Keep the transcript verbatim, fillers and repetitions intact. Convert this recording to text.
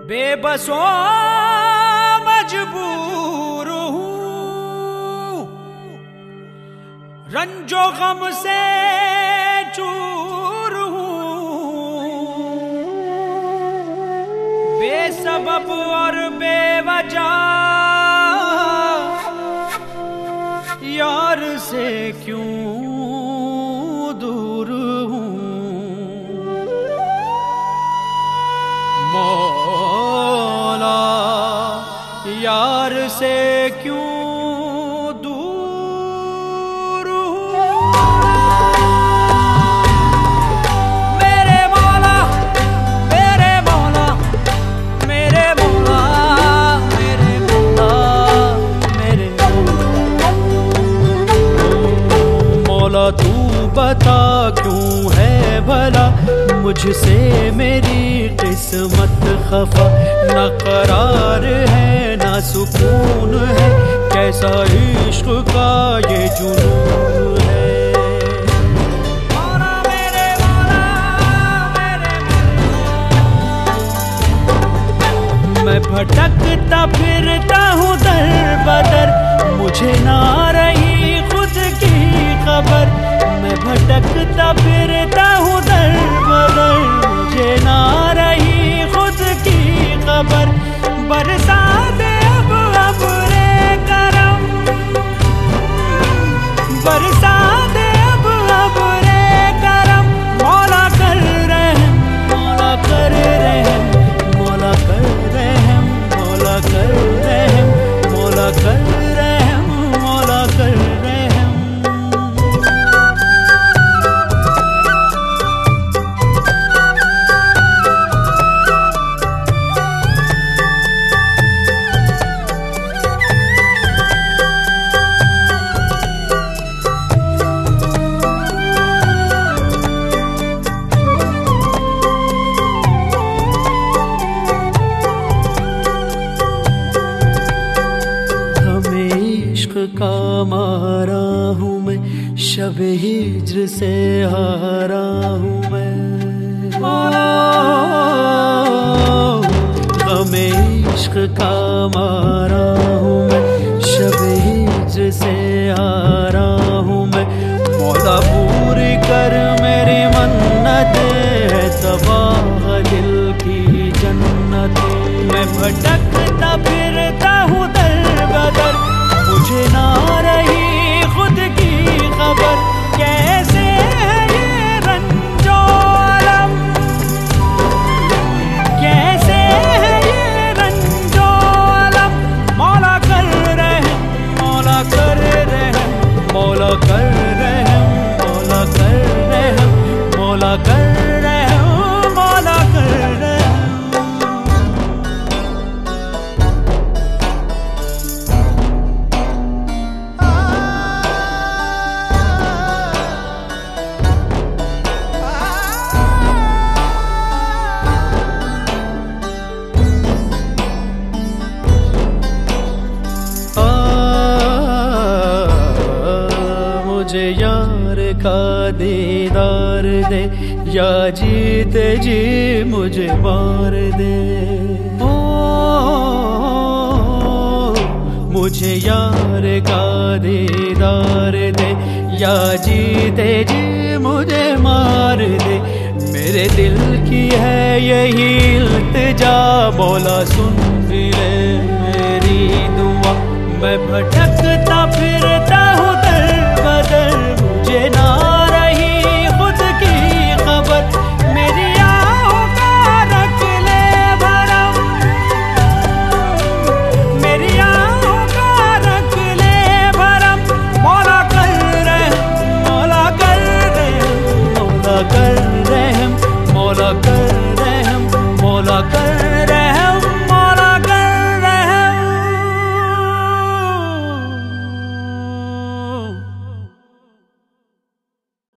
बेबसों मजबूर हूँ, रंजो गम से चूर हूँ, बेसबब और बेवजह यार से क्यों दूर हूँ। मौला यार से क्यों दूर हूँ। मेरे मौला मेरे मौला मेरे मौला मेरे मौला मेरे मौला तू बता क्यों है भला मुझसे मेरी किस्मत खफा। न करार है न सुकून है, कैसा इश्क का ये जुनून है। मौला मेरे मौला मेरे मौला। मैं भटकता फिरता हूँ दर बदर, मुझे ना रही खुद की खबर। मैं भटकता फिरता हूँ दर बदर, मुझे ना रही खुद की खबर। बरसा दे अब अब रे करम, बरसा दे अब अब रे करम। मौला कर रहम मौला कर रहम मौला कर रहम मौला कर रहम मौला कर रहम मौला कर रहम। का मारा हूँ मैं, शब हिज्र से हारा हूँ मैं। गमे इश्क का मारा हूँ मैं, शब हिज्र से हारा हूँ मैं। मौला पूरी कर मेरी मन्नत है, तबाह दिल की जन्नत। मैं भटकता फिरता हूँ दर बदर, मुझे ना रही खुद की खबर। कैसे है ये रंजो अलम, कैसे है ये रंजो अलम। मौला कर रहम मौला कर रहम मौला कर रहम मौला कर रहम मौला कर रहम मौला कर रहम। मुझे यार का दीदार दे, या जीते जी मुझे मार दे। ओ मुझे यार का दीदार दे, या जीते जी मुझे मार दे। मेरे दिल की है यही इल्तिजा, मौला सुन ले मेरी दुआ। मैं भटक